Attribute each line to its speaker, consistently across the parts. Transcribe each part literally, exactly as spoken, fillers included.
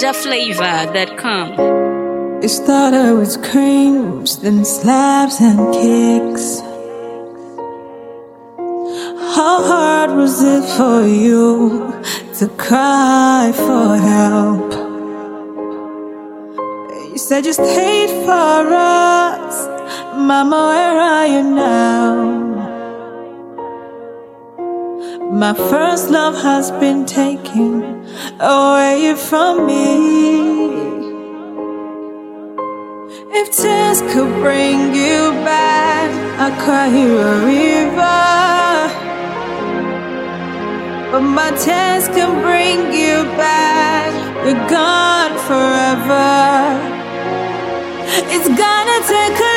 Speaker 1: ninja flavor dot com.
Speaker 2: It started with screams, then slaps and kicks. How hard was it for you to cry for help? You said you stayed for us. Mama, where are you now? My first love has been taken away from me. If tears could bring you back, I'd cry you a river. But my tears can bring you back. You're gone forever. It's gonna take a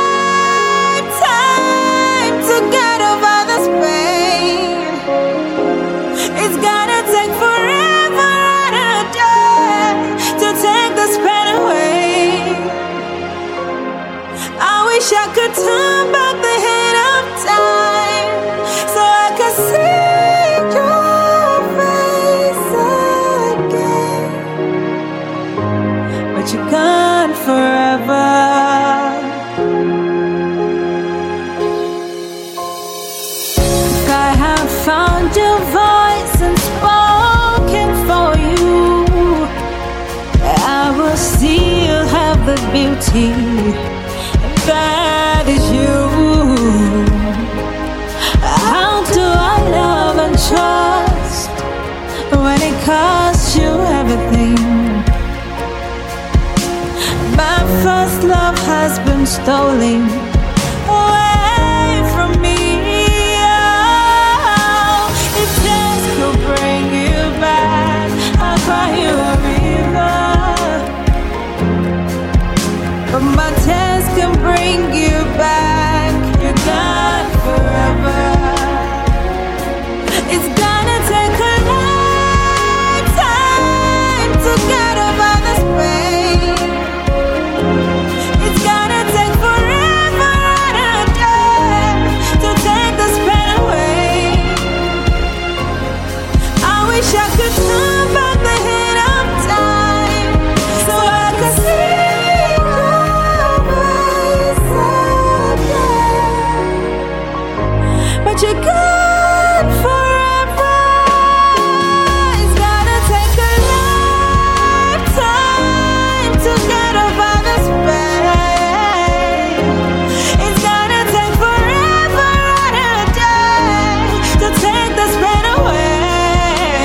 Speaker 2: lifetime to get over this pain. It's gonna take forever and a day to take this pain away. I wish I could turn back the hand of time so I could see your face again. But you're gone forever. If I have found your voice and spoken for you, I will still have the beauty that is you. How do I love and trust when it costs you everything? My first love has been stolen away from me. Oh, if tears could bring you back, I'll cry you a river. But my tears can bring you back. You're gone forever. It's gonna take a lifetime to get over this pain. It's gonna take forever and a day to take this pain away. I wish I could turn back the hand of time so I could see. But you're gone forever. It's gonna take a lifetime to get over this pain. It's gonna take forever and a day to take this pain away.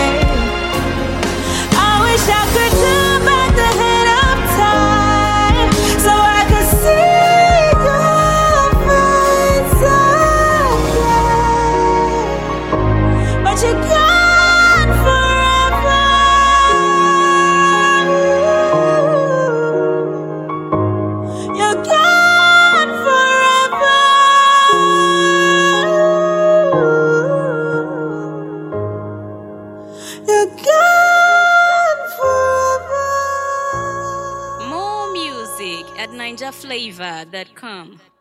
Speaker 2: I wish I could turn back the hand of time so I could see your face again. But you're gone forever. You're gone forever. You're gone forever.
Speaker 1: More music at ninja flavor dot com.